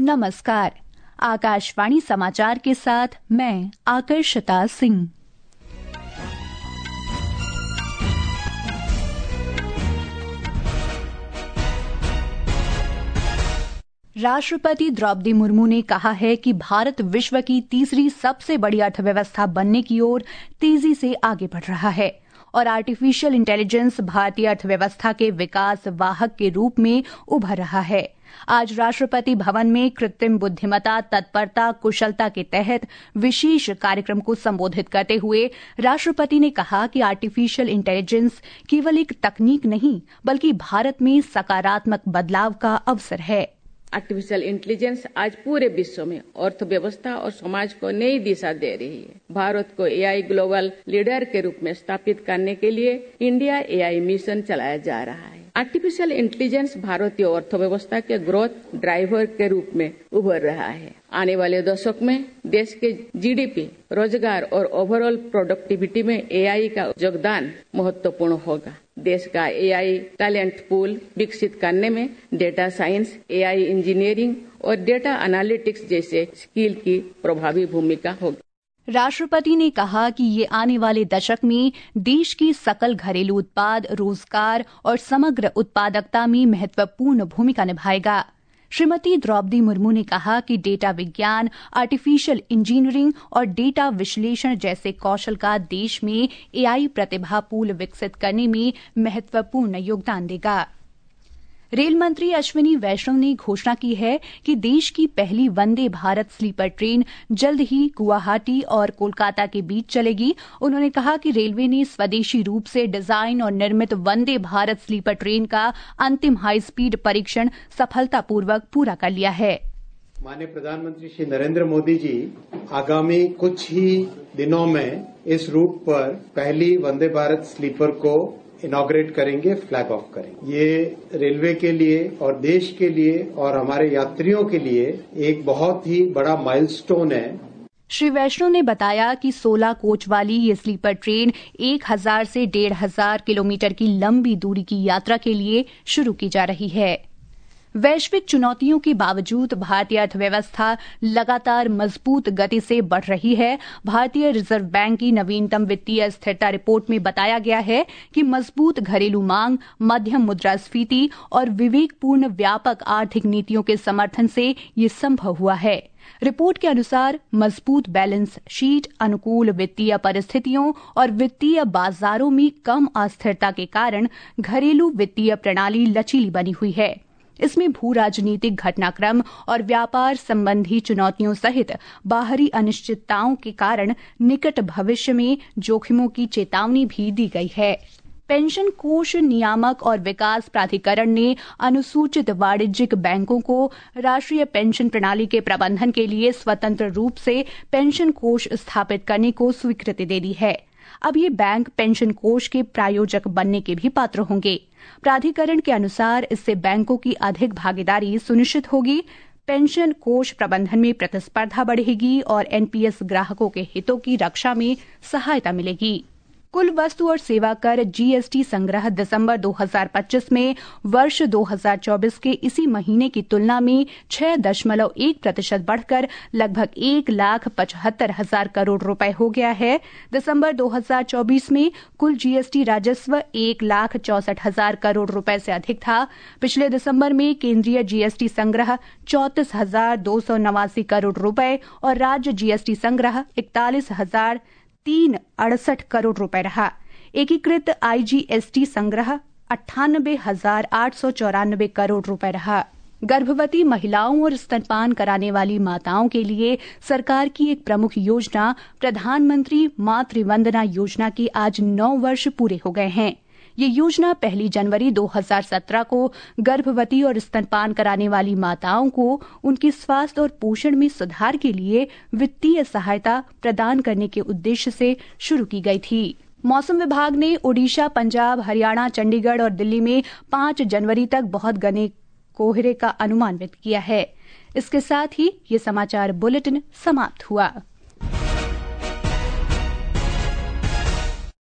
नमस्कार। आकाशवाणी समाचार के साथ मैं आकर्षिता सिंह। राष्ट्रपति द्रौपदी मुर्मू ने कहा है कि भारत विश्व की तीसरी सबसे बड़ी अर्थव्यवस्था बनने की ओर तेजी से आगे बढ़ रहा है और आर्टिफिशियल इंटेलिजेंस भारतीय अर्थव्यवस्था के विकास वाहक के रूप में उभर रहा है। आज राष्ट्रपति भवन में कृत्रिम बुद्धिमत्ता तत्परता कुशलता के तहत विशेष कार्यक्रम को संबोधित करते हुए राष्ट्रपति ने कहा कि आर्टिफिशियल इंटेलिजेंस केवल एक तकनीक नहीं बल्कि भारत में सकारात्मक बदलाव का अवसर है। आर्टिफिशियल इंटेलिजेंस आज पूरे विश्व में अर्थव्यवस्था और समाज को नई दिशा दे रही है। भारत को एआई ग्लोबल लीडर के रूप में स्थापित करने के लिए इंडिया एआई मिशन चलाया जा रहा है। आर्टिफिशियल इंटेलिजेंस भारतीय अर्थव्यवस्था के ग्रोथ ड्राइवर के रूप में उभर रहा है। आने वाले दशक में देश के जीडीपी, रोजगार और ओवरऑल प्रोडक्टिविटी में एआई का योगदान महत्वपूर्ण होगा। देश का एआई टैलेंट पूल विकसित करने में डेटा साइंस, एआई इंजीनियरिंग और डेटा एनालिटिक्स जैसे स्किल की प्रभावी भूमिका होगी। राष्ट्रपति ने कहा कि ये आने वाले दशक में देश की सकल घरेलू उत्पाद, रोजगार और समग्र उत्पादकता में महत्वपूर्ण भूमिका निभाएगा। श्रीमती द्रौपदी मुर्मू ने कहा कि डेटा विज्ञान, आर्टिफिशियल इंजीनियरिंग और डेटा विश्लेषण जैसे कौशल का देश में एआई प्रतिभा पूल विकसित करने में महत्वपूर्ण योगदान देगा। रेल मंत्री अश्विनी वैष्णव ने घोषणा की है कि देश की पहली वंदे भारत स्लीपर ट्रेन जल्द ही गुवाहाटी और कोलकाता के बीच चलेगी। उन्होंने कहा कि रेलवे ने स्वदेशी रूप से डिजाइन और निर्मित वंदे भारत स्लीपर ट्रेन का अंतिम हाई स्पीड परीक्षण सफलतापूर्वक पूरा कर लिया है। माननीय प्रधानमंत्री श्री नरेंद्र मोदी जी आगामी कुछ ही दिनों में इस रूट पर पहली वंदे भारत स्लीपर को इनॉग्रेट करेंगे, फ्लैग ऑफ करेंगे। ये रेलवे के लिए और देश के लिए और हमारे यात्रियों के लिए एक बहुत ही बड़ा माइलस्टोन है। श्री वैष्णव ने बताया कि 16 कोच वाली ये स्लीपर ट्रेन 1000 से 1500 किलोमीटर की लंबी दूरी की यात्रा के लिए शुरू की जा रही है। वैश्विक चुनौतियों के बावजूद भारतीय अर्थव्यवस्था लगातार मजबूत गति से बढ़ रही है। भारतीय रिजर्व बैंक की नवीनतम वित्तीय स्थिरता रिपोर्ट में बताया गया है कि मजबूत घरेलू मांग, मध्यम मुद्रास्फीति और विवेकपूर्ण व्यापक आर्थिक नीतियों के समर्थन से ये संभव हुआ है। रिपोर्ट के अनुसार मजबूत बैलेंस शीट, अनुकूल वित्तीय परिस्थितियों और वित्तीय बाजारों में कम अस्थिरता के कारण घरेलू वित्तीय प्रणाली लचीली बनी हुई है। इसमें भू राजनीतिक घटनाक्रम और व्यापार संबंधी चुनौतियों सहित बाहरी अनिश्चितताओं के कारण निकट भविष्य में जोखिमों की चेतावनी भी दी गई है। पेंशन कोष नियामक और विकास प्राधिकरण ने अनुसूचित वाणिज्यिक बैंकों को राष्ट्रीय पेंशन प्रणाली के प्रबंधन के लिए स्वतंत्र रूप से पेंशन कोष स्थापित करने को स्वीकृति दे दी है। अब ये बैंक पेंशन कोष के प्रायोजक बनने के भी पात्र होंगे। प्राधिकरण के अनुसार इससे बैंकों की अधिक भागीदारी सुनिश्चित होगी, पेंशन कोष प्रबंधन में प्रतिस्पर्धा बढ़ेगी और एनपीएस ग्राहकों के हितों की रक्षा में सहायता मिलेगी। कुल वस्तु और सेवा कर जीएसटी संग्रह दिसंबर 2025 में वर्ष 2024 के इसी महीने की तुलना में 6.1% बढ़कर लगभग 1,75,000 करोड़ रुपए हो गया है। दिसंबर 2024 में कुल जीएसटी राजस्व 1,64,000 करोड़ रुपए से अधिक था। पिछले दिसंबर में केंद्रीय जीएसटी संग्रह 34,289 करोड़ रुपए और राज्य जीएसटी संग्रह 41,368 करोड़ रुपए रहा। एकीकृत आईजीएसटी संग्रह 98,894 करोड़ रुपए रहा। गर्भवती महिलाओं और स्तनपान कराने वाली माताओं के लिए सरकार की एक प्रमुख योजना प्रधानमंत्री मातृ वंदना योजना के आज 9 वर्ष पूरे हो गए हैं। ये योजना 1 जनवरी 2017 को गर्भवती और स्तनपान कराने वाली माताओं को उनके स्वास्थ्य और पोषण में सुधार के लिए वित्तीय सहायता प्रदान करने के उद्देश्य से शुरू की गई थी। मौसम विभाग ने ओडिशा, पंजाब, हरियाणा, चंडीगढ़ और दिल्ली में 5 जनवरी तक बहुत घने कोहरे का अनुमान व्यक्त किया है। इसके साथ ही ये समाचार बुलेटिन समाप्त हुआ।